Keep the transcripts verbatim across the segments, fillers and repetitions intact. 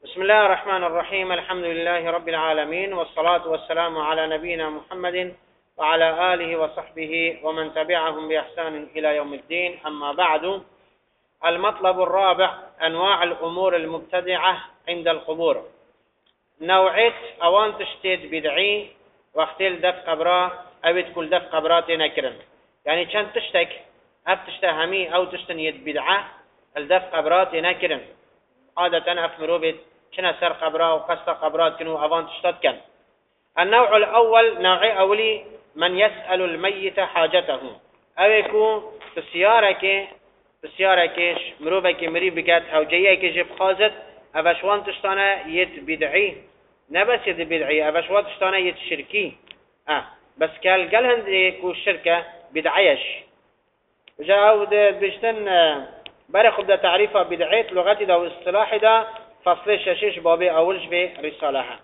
بسم الله الرحمن الرحيم. الحمد لله رب العالمين، والصلاة والسلام على نبينا محمد وعلى آله وصحبه ومن تبعهم بإحسان إلى يوم الدين. أما بعد، المطلب الرابع: أنواع الأمور المبتدعة عند القبور. نوعية أوان تشتيت بدعي واختيل دف قبرة أو تكل دف قبرات نكرن، يعني كان تشتك أب تشتهمي أو تشتنيت بدعة الدف قبرات نكرن. عادة أفمروا بيت كنا سر قبرة وقصة قبرات كنو أوان تشتت كان. النوع الأول نوعي أولي من يسأل الميت حاجته، أو يكون بسيارك بسيارك مروبك مريب بكات أو جيك جيب خازت أفشوان تشتانا يت بدعي، نبس يت بدعي أفشوان تشتانا يت شركي. أه بس قال قال هنديكو الشركة بدعيش جاءوا بيشتن برخد ده تعريفها بدعيت لغتي ده واصطلاحي ده فصل ششيش بابي أولش برسالها.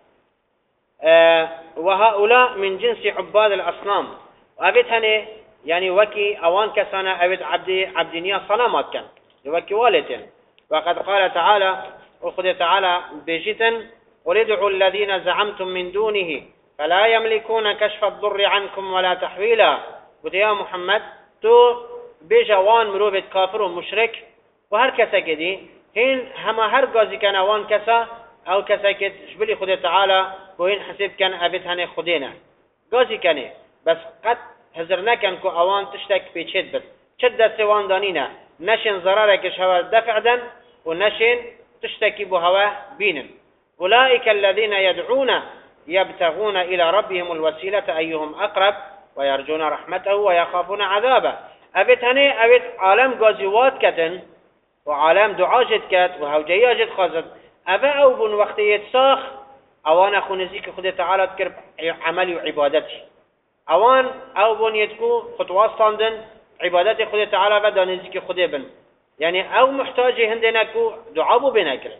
أه وهؤلاء من جنس عباد الأصنام، وأبيت هني يعني وكي أوان كسانا أبيت عبدي عبدينيا صنامات كان وكي والتين. وقد قال تعالى وخذ تعالى بجتا: قل ادعوا الذين زعمتم من دونه فلا يملكون كشف الضر عنكم ولا تحويلا. قلت يا محمد تو بجوان مروبت كافر ومشرك وهر كسا كدي هين هما هر قازي كان اوان كسا او كسا كد شبلي خذ تعالى وهين حسب كان أبيت هني خدينا قازي كان بس قد هزرنا كان كو اوان تشتك بيشد بس شد سوان دانينا نشن ضررك شهوة دفع دن ونشن تشتكي بهوا بينن. أولئك الذين يدعون يبتغون إلى ربهم الوسيلة أيهم أقرب ويرجون رحمته ويخافون عذابه. أبيت هني أبيت عالم غازيوات كتن وعالم دعاجت كت وهوجياجت خازت أبا أو بن وقت يتساخ أوان أخو نزيك خد تعالى تكرب عملي وعبادتي أوان أو بن يتكو خطوات صاندن عبادتي خد تعالى بدا نزيك خد بن، يعني أو محتاج هندنا كو دعابو بناكر،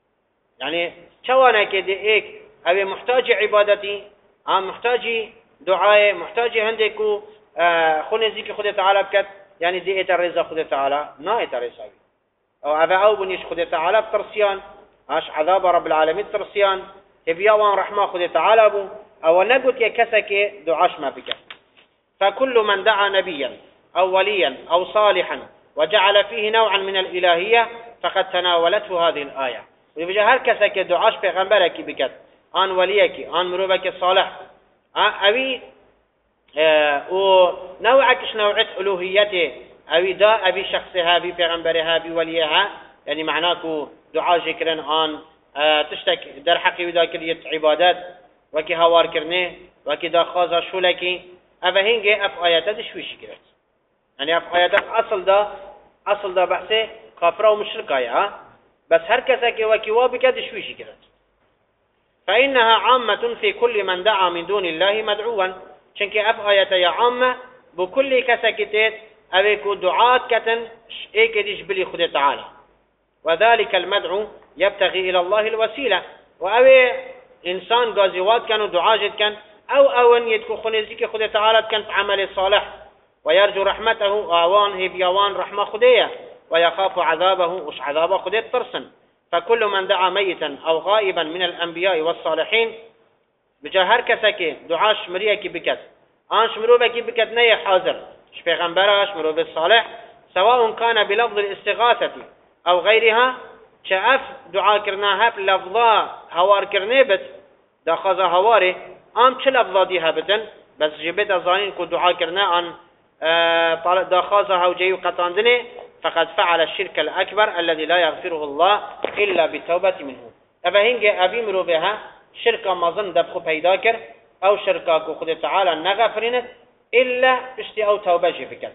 يعني شوانا كده إيك أبي محتاج عبادتي أم محتاج دعاء محتاج هندكو آه خنزيك خد تعالى بكت، يعني دي إترزا خد تعالى نا إترزا أو أبا أو بنيش خد تعالى بترسيان عاش عذاب رب العالمين ترسيان تبيا وان رحمة خد تعالى أبو أو نقول يكسك دعاش ما بك. فكل من دعا نبيا أو وليا أو صالحا وجعل فيه نوعا من الإلهية فقد تناولته هذه الآية. ويبقى هر كسك دعاش بغنبرك بكت آن وليك آن مروبك الصالح أبي اه ونوعكش نوعت ألوهيته أبي دا أبي شخصها بي بغنبرها بي وليها، يعني معناكو دعاء جكرن آن اه تشتك در حقي ودا كريت عبادات وكي هوار كرنه وكي دا خازا شولكي أبا هنجي أف آيات دشويش كرت، يعني أف آيات أصل دا أصل دا بحثه كافرة ومشركة، بس هر كسك وكي وابك دشويش كرت. فإنها عامة في كل من دعا من دون الله مدعوا، شنك أف آيات يا عامة بكل كسكتات أبيكو دعاة كتن إيك ديش بلي خد تعالى. وذلك المدعو يبتغي إلى الله الوسيلة، وأبي إنسان غازيوات كانوا دعاجت كان أو أون يدكو خنزيك خد تعالى كان في عمل صالح ويرجو رحمته آوان هبيوان رحمة خدية ويخاف عذابه وش عذابه خدية ترسن. فكل من دعا ميتا أو غائبا من الأنبياء والصالحين بجهر كسكي دعاش مريكي بكت آنش مروبكي بكت نية حاضر ش پیغمبرش مروب الصالح سواء كان بلفظ الاستغاثة أو غيرها شاف دعاء كرناها بلفظة هوار كرنه بت داخذ هواره أم چه لفظة ديها بتن بس جبت الظانين كو دعاء كرنا أن اه داخذها وجيو قطاندنه فقد فعل الشرك الأكبر الذي لا يغفره الله إلا بالتوبة منه. أبا هنجي أبي مروبها شركة مظن دبخو بيداكر أو شركة كو خد تعالى نغفرنت إلا بشتي أو توبة جفكت.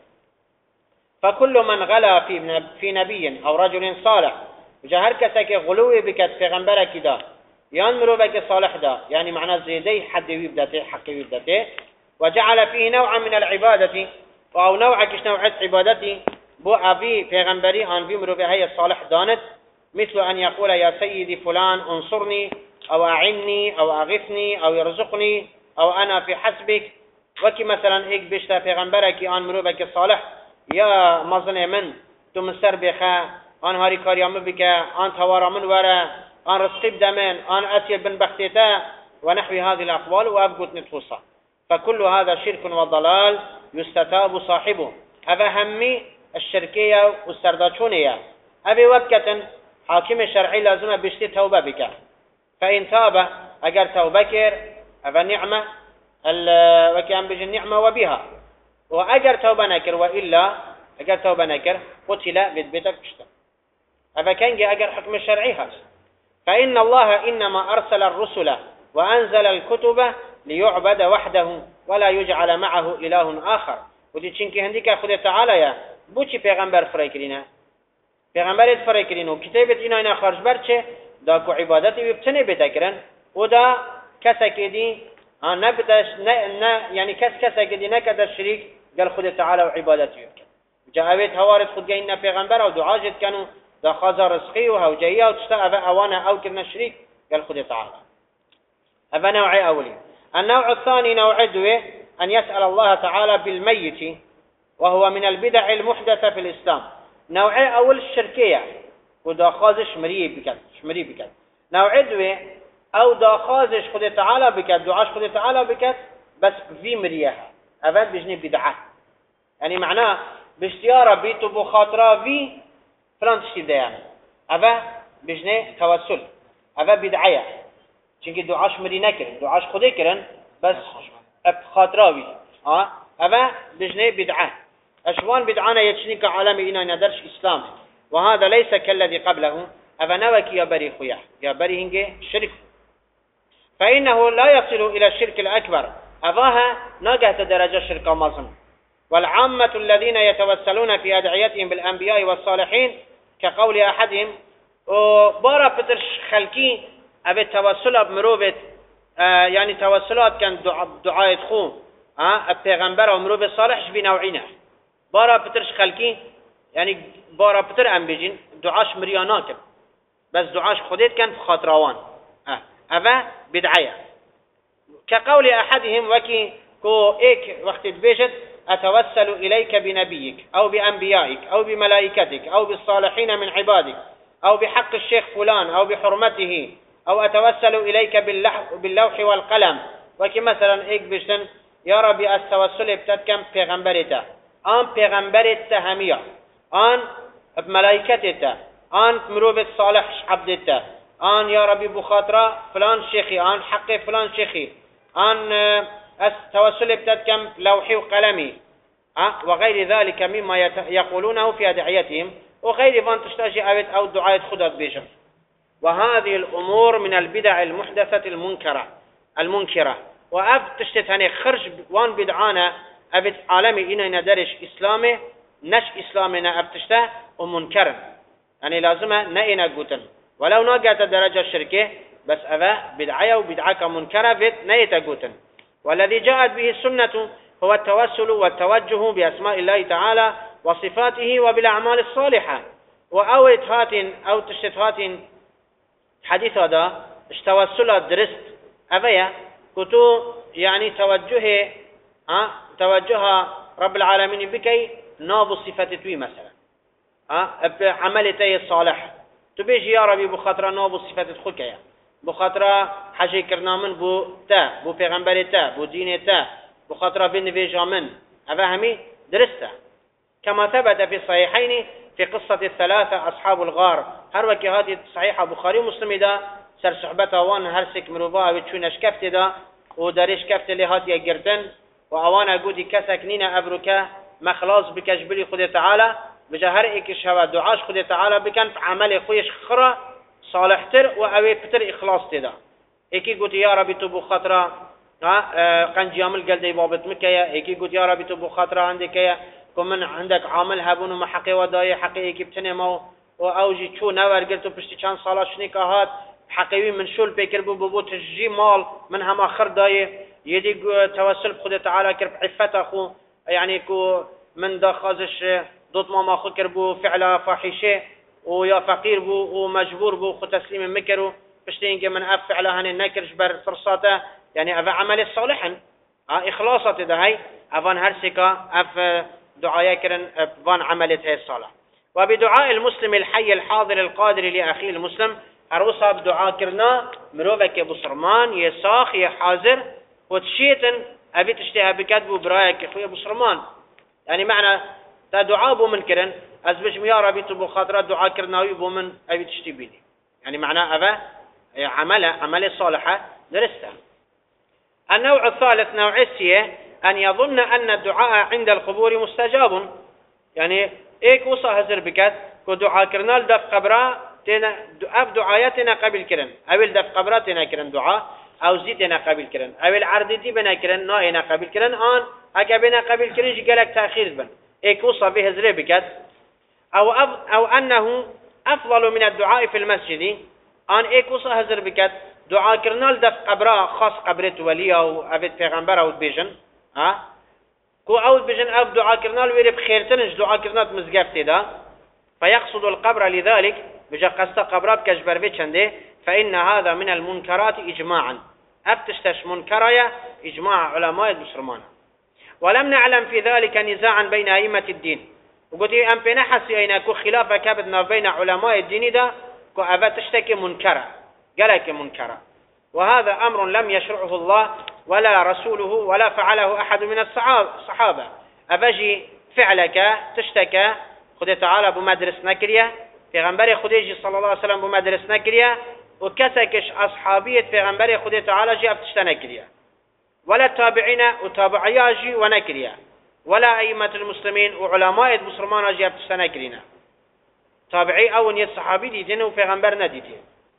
فكل من غلا في في نبي أو رجل صالح وجهر كسك غلوي بكت في غنبرك دا ينمرو بك صالح دا، يعني معنى زيدي حد يبدته حق يبدته وجعل فيه نوعا من العبادة أو نوع كش نوعت عبادتي بو أبي في غنبري أن بيمرو بهي الصالح دانت، مثل أن يقول يا سيدي فلان انصرني أو أعني أو أغثني أو يرزقني أو أنا في حسبك. وكي مثلا هيك بيشتا پیغمبرك آن مروبك الصالح يا مظن من تو مستر بخا آن هاری کاریام بکه آن توارا من وره آن رزقي بدمين آن أسير بن بختيتا ونحو هذه الأقوال وأبقت نتفوصا. فكل هذا شرك وضلال يستتاب صاحبه. هذا همي الشركية والسرداشونية. أبي وقتا حاكم الشرعي لازم بيشتي توبة بك، فإن تاب أجر توبة كير هذا نعمة وكان بيجي النعمة وبها، وأجر توبة نكر وإلا أجر توبة نكر قتل بيت بيتك بشتا. هذا كان جاء أجر حكم الشرعي هذا. فإن الله إنما أرسل الرسل وأنزل الكتب ليعبد وحده ولا يجعل معه إله آخر. ودي تشينكي هنديك خد تعالى يا بوشي پیغمبر فريكرينا پیغمبر فريكرينو كتابت إنا إنا خارج برچه دا كو عبادتي ببتني بتكرن ودا كسا كدي نبدش ن يعني كس كسا كدي نكد الشريك قال خد تعالى وعبادتي يمكن جاءت هوارد خد جاينا پیغمبر او دعاء جد كانوا دا خازا رزقي وهوجية وتشتغل أوانا أو كرنا الشريك قال خد تعالى. هذا نوع أولي. النوع الثاني نوع دوي أن يسأل الله تعالى بالميت وهو من البدع المحدثة في الإسلام. نوع أول الشركية ودا خازش مري بكت شمري بكت. نوع دوي أو دا خازش خد تعالى بكت دعاش خد تعالى بكت بس في مريها. هذا بيجني بدعة. يعني معناه باشتيار بيتو بخاطرة في فلان تشتي ديانة. هذا بيجني توسل. هذا بدعية. چونکه دعاش مری نکرن دعاش خودی کرن بس اب خاطراوی ها هذا بجنه بدعه اشوان بدعانا يتشني كعالم إنا ندرش إسلام وهذا ليس كالذي قبله هذا نوك يا بري خويا يا بري هنجي شرك فإنه لا يصل إلى الشرك الأكبر هذاها نجهة درجة الشرك مظلم. والعامة الذين يتوسلون في أدعيتهم بالأنبياء والصالحين كقول أحدهم وبارا بترش خلقي أبي توسل بمروبة آه يعني توسلات كان دعاء خو آه البيغمبر ومروبة صالح بنوعينه بارا بترش خلقي يعني بارا بتر أم بيجين دعاش مرياناك بس دعاش خديت كان في خاطروان آه هذا بدعية كقول أحدهم وكي كو إيك وقت بيجت أتوسل إليك بنبيك أو بأنبيائك أو بملائكتك أو بالصالحين من عبادك أو بحق الشيخ فلان أو بحرمته أو أتوسل إليك باللوح والقلم وكي مثلا إيك بيشتن يا ربي التوسل بتتكم پیغمبرتا آن پیغمبرتا همية آن بملائكتتا آن مروب صالح عبدتا آن يا ربي بخاطرة فلان شيخي آن حق فلان شيخي آن التوسل بتتكم لوحي وقلمي أه؟ وغير ذلك مما يقولونه في أدعيتهم وغير فان تشتاجي أبد أو دعاية خدت بيشم. وهذه الأمور من البدع المحدثة المنكرة المنكرة وأب تشتتني خرج وان بدعانا أبد عالمي إنا ندرش إسلامي نش إسلامنا أب تشته ومنكر يعني لازم نئنا قوتن ولو ناقات درجة الشركة بس أبا بدعية وبدعك منكرة فيت نيتا قوتن. والذي جاءت به السنة هو التوسل والتوجه بأسماء الله تعالى وصفاته وبالأعمال الصالحة وأوت هات أو تشتت هات حديث هذا توسل درست أبيا كتو يعني توجه أه توجه رب العالمين بكي ناب صفة توي مثلا أه عملتي الصالح تبيجي يا ربي بخاطر ناب صفة خلقيا بخاطر حاجة كرنا من بو تا بو پیغمبر تا بو دين تا بخاطر بنفيجا من أفهمي درسته كما ثبت في الصحيحين في قصة الثلاثة أصحاب الغار هر وكي هذه صحيحة بخاري ومسلم دا سر صحبتها وان هرسك مروبا وتشونش كفت دا وداريش كفت اللي هاتي قردن وأوانا قودي كسكنين أبركا مخلاص بكجبري خد تعالى بجهر إيكش هوا دعاش خد تعالى بكن في عمل خويش خرى صالح تر وأوي بتر إخلاص تدا إيكي قلت يا ربي تبو خطرة قنجي عمل قلدي بابت مكيا إيكي قلت يا ربي تبو خطرة عندك يا كمن عندك عامل هبون ومحقي وداي حقيقي بتني ما وأوجي شو نور قلتو بشتي كان صلاة شنيك هات حقيقي من شو البيكر بو تجي مال من هم آخر داي يدي توسل بخد تعالى كرب عفة أخو يعني كو من دا خازش ضد ما ما أخو كربو فعل فاحشة ويا فقير بو ومجبور بو خو تسليم مكرو بشتي من أف فعل هن نكرش بر فرصاته يعني أف عمل صالحا إخلاصة ده هاي أفان هرسكا أف دعاء كرن أفان عملت هاي الصلاة. وبدعاء المسلم الحي الحاضر القادر لأخيه المسلم هروسا بدعاء كرنا مروفك بصرمان يساخ يحاضر وتشيتن أبي تشتها بكتب برايك خويا بصرمان يعني معنى تا دعاء بو من كرن أزبش يا ربي تبو خاطرات دعاء كرناوي بو من أبي تشتي بيني يعني معنى أبا عمله عمله صالحة درسته. النوع الثالث نوع السية أن يظن أن الدعاء عند القبور مستجاب يعني إيك وصا هزر بكت كدعاء كرنال دف قبرا تنا أف دعاياتنا قبل كرن أول دف قبرا تنا كرن دعاء أو زيتنا قبل كرن أول عرض دي بنا كرن نائنا قبل كرن آن أكبنا قبل كرن جالك تأخير بن إيك وصا به هزر بكت أو أف أو أنه أفضل من الدعاء في المسجد آن إيك وصا هزر بكت دعاء كرنال دف قبرا خاص قبرت ولي أو أبد پیغمبر أو بيجن ها كو أو بيجن أو دعاء كرنال ويري بخيرتنش دعاء كرنات مزقفت دا فيقصد القبر لذلك بجا قصد قبرا بكجبر بيچنده فإن هذا من المنكرات إجماعا أبتشتش منكرايا إجماع علماء المسلمان ولم نعلم في ذلك نزاعا بين أئمة الدين وقلت أم بنحسي أين كو خلافة كبدنا بين علماء الدين دا كو أبا تشتكي منكرا قالك منكرا وهذا أمر لم يشرعه الله ولا رسوله ولا فعله أحد من الصحابة أبجي فعلك تشتكى خد تعالى بمدرس نكريا في غنبري خديجي صلى الله عليه وسلم بمدرس نكريا وكسكش أصحابية في غنبري خد تعالى جي أفتشتنكريا ولا التابعين وتابعياجي ونكريا ولا أئمة المسلمين وعلماء المسلمان جي أفتشتنكرينا تابعي أو نيت صحابي ديتين وفي غنبرنا ديتين.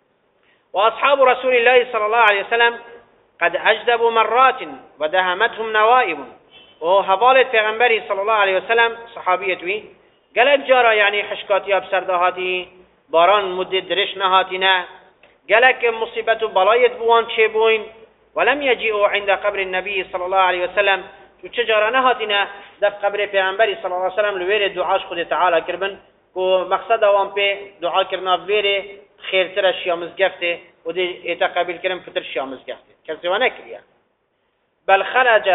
وأصحاب رسول الله صلى الله عليه وسلم قد أجدبوا مرات ودهمتهم نوائب وهضالت في غنبري صلى الله عليه وسلم صحابيتوي قالك جارة يعني حشكاتي بسردهاتي باران مدة درش نهاتنا قالك مصيبة بلايت بوان تشيبوين ولم يجيئوا عند قبر النبي صلى الله عليه وسلم وشجارة نهاتنا دف قبر في غنبري صلى الله عليه وسلم لوير دعاش خد تعالى كربن ومقصد وان بي دعا كرنا بوير خير ترى شيء مزقفته ودي يتقابل كلام فتر شيء مزقفته كذا كريا بل خرج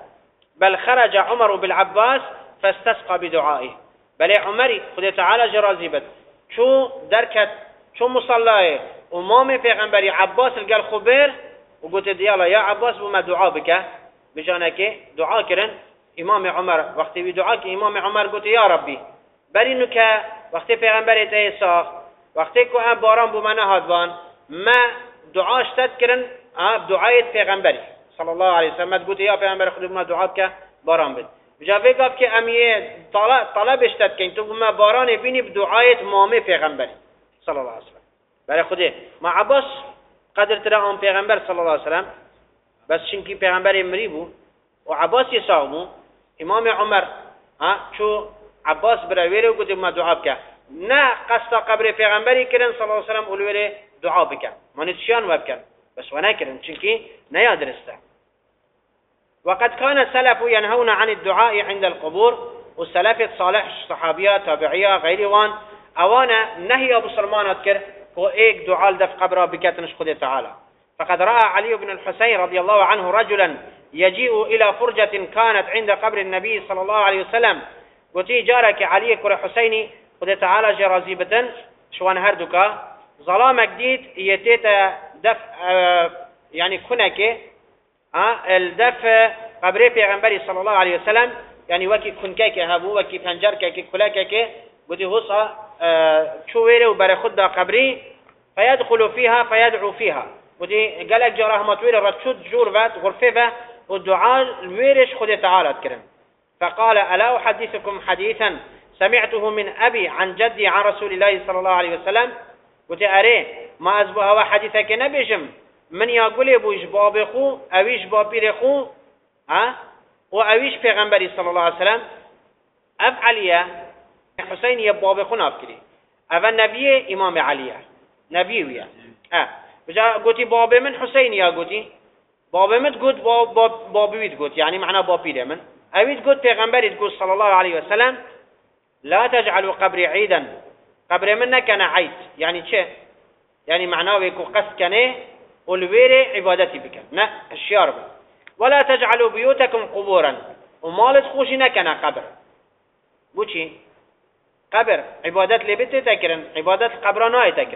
بل خرج عمر بالعباس فاستسقى بدعائه بل عمري خد تعالى جرازيبت شو دركت شو مصلاه امام پیغمبري عباس قال خبر وقلت يلا يا عباس بما دعاء بك بجانك دعاء كرن امام عمر وقت بدعاء امام عمر قلت يا ربي برينك وقت پیغمبري تيساخ وقتی که ام باران بو من هادوان ما دعاش تذكرن اب دعایت پیغمبری صلی الله علیه و سلم گفت یا پیغمبر خود ما دعا که باران بد بجاوی گفت که امیه طلب طلبش تذکرین تو ما باران بینی بدعایت مامه پیغمبری صلی الله علیه و سلم برای خود ما عباس قدر ترى ام پیغمبر صلی الله علیه و سلم بس چنکی پیغمبر مری بو و عباس یساومو امام عمر ها چو عباس براویره گفت ما دعا که نه قصد قبر پیغمبری کردن صلی الله علیه و سلم اولویره دعا بکن منتشان وبکن بس و نکردن چونکی نیادرسته. وقد كان السلف ينهون عن الدعاء عند القبور والسلف الصالح صحابيات تابعية غير وان اوانا نهي ابو سلمان اذكر هو ايك دعاء دف قبره بكتنش خده تعالى. فقد رأى علي بن الحسين رضي الله عنه رجلا يجيء الى فرجة كانت عند قبر النبي صلى الله عليه وسلم وتي جارك علي كره حسيني خده تعالى جرازيبتن شوان هردوكا ظلام جديد يتيتا دف آه يعني كنكه آه الدف قبر پیغمبر صلى الله عليه وسلم يعني وكي كنكه هبو وكي پنجركه كلكه بدي هوصا آه شويره وبر خد قبري فيدخل فيها فيدعو فيها بدي قالك جراه متوير رتشد جوربات غرفه والدعاء الويرش خده تعالى كرم. فقال الا احدثكم حديثا سمعته من أبي عن جدي عن رسول الله صلى الله عليه وسلم وتأري ما أزبه هوا حديثك نبيجم من يقول يبوش بابخو أويش بابيرخو ها وأويش پیغمبري صلى الله عليه وسلم أفعليا حسين يبابخو نافكري أفا نبي إمام عليا نبي ويا أه بجا قلتي باب من حسين يا قلتي باب من تقول باب باب بابي تقول يعني معنى بابي من أويش قلت پیغمبري تقول صلى الله عليه وسلم لا تجعلوا قبري عيدا قبر منك كان عيد يعني شيء يعني معناه يكون قصد كنه والوير عبادتي بك لا الشارب ولا تجعلوا بيوتكم قبورا ومالت خوشنا كان قبر بوشي قبر عبادت لبيت تكرن عبادت قبرنا تكرن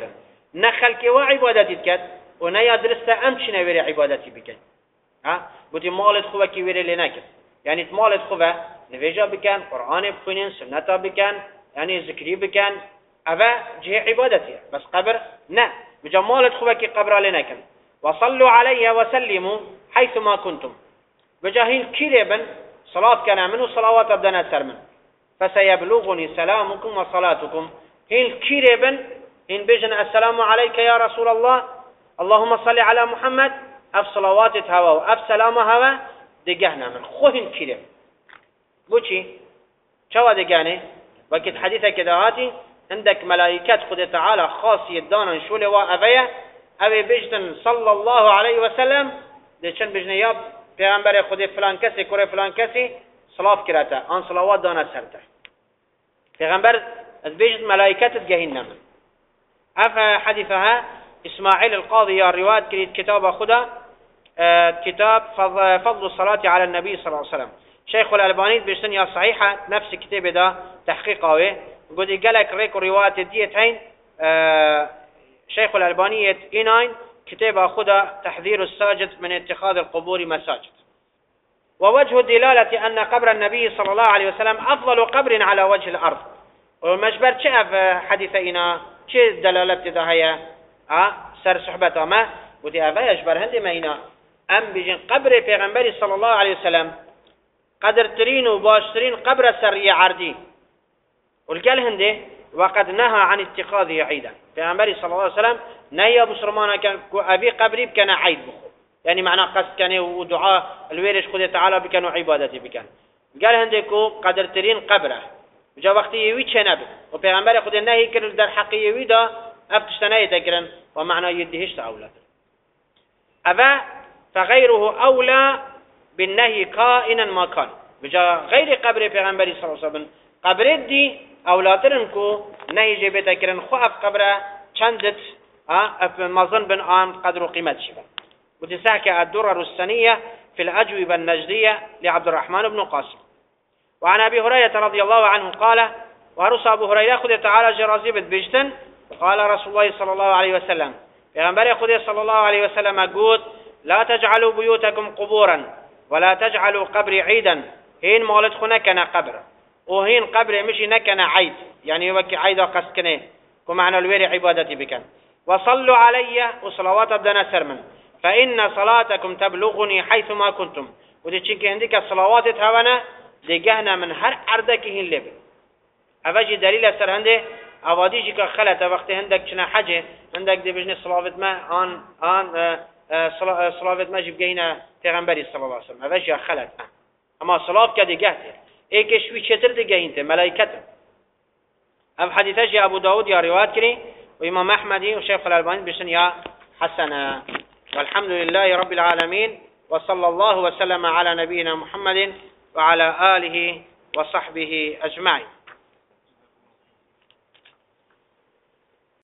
نخلك وعبادتي كد ونيا درست أمشي نوير عبادتي بكن ها بودي مالت خوه كي وير لناكن يعني مالت خوه نويجا بكن قرآن بخونين سنة بكن يعني ذكري بكن أبا جه عبادتي بس قبر نا بجا مالت خوه كي قبر لناكن وصلوا علي وسلموا حيثما كنتم بجاهين كيربن صلاة كان منه صلوات أبدنا سرمن فسيبلغني سلامكم وصلاتكم هين كيربن هين بيجن السلام عليك يا رسول الله اللهم صل على محمد أف صلوات هوا وأف سلام هوا دقهنا من خوهن كيربن بوشي شو دقاني وكت حديثة كدهاتي عندك ملائكات خد تعالى خاص يدانا شولي وأبيا أبي بيجن صلى الله عليه وسلم ديشن بيجن ياب پیغمبر خود فلان کسی کوره فلان کسی صلاف کراته آن صلوات دانه سرته پیغمبر از بیجد ملائکت تجهین نمن اف حدیثها اسماعیل القاضي يا روایت کرید کتاب خدا كتاب فضل الصلاة على النبي صلى الله عليه وسلم شيخ الألباني بيشتن يا صحيحة نفس كتاب ده تحقيقه قد يقلك ريك روايات ديتين شيخ الألباني إناين كتاب خدا تحذير الساجد من اتخاذ القبور مساجد ووجه الدلالة أن قبر النبي صلى الله عليه وسلم أفضل قبر على وجه الأرض ومجبر شاف حديثنا شيء دلالة ده اه سر صحبته ما ودي أفا يجبر هندي ما هنا أم بيجن قبر پیغمبر صلى الله عليه وسلم قدر ترين وباشترين قبر سرية عردي والقال هندي وقد نهى عن اتخاذه عيدا پیغمبر صلى الله عليه وسلم نهي بسرمانه كان أبي قبري بكان عيد بخو يعني معنى قصد كان ودعاء الويرش خده تعالى بكان وعبادتي بكان قال هنديكو قدر ترين قبره جا وقتی یوی چه نبود و پیغمبر خود نهی کرد در حق یوی دا افتشتنه تکرن و معنی یدهشت اولا اما فغيره اولى بالنهي كائنا ما كان بجا غير قبر پیغمبر صلی الله علیه وسلم قبر دی اولاترن کو نهی جبه تکرن خو اف قبره چندت اف مظن بن آن قدر و قیمت شبه وتساك الدرر السنية في الأجوبة النجدية لعبد الرحمن بن قاسم وعن أبي هريرة رضي الله عنه قال وهرس أبو هريرة خذ تعالى جرازي بيجتن وقال رسول الله صلى الله عليه وسلم پیغمبر خذ صلى الله عليه وسلم قول لا تجعلوا بيوتكم قبورا ولا تجعلوا قبر عيدا هين مولد خنكنا قبر وهين قبر مشي نكنا عيد يعني يوكي عيد وقسكنه كمعنى الوير عبادتي بكن وصلوا علي وصلوات أبدنا سرمن فإن صلاتكم تبلغني حيثما كنتم ودي چنك عندك الصلوات تهوانا دقهنا من هر أردكهن لب أفاجي دليل سر هنده أواديجي كخلت وقت هندك چنا حجه هندك دي بجني صلاوات ما آن آن صلاوات ما جبقهنا تغنبري صلى الله عليه وسلم أفاجي خلت أما صلاة كدقهته ايك شوي چتر دقهنته ملايكته أف حديثة أبو داود يا روایت كري وإمام أحمدي وشيخ الألباني بشن يا حسنا والحمد لله رب العالمين وصلى الله وسلم على نبينا محمد وعلى آله وصحبه أجمعين.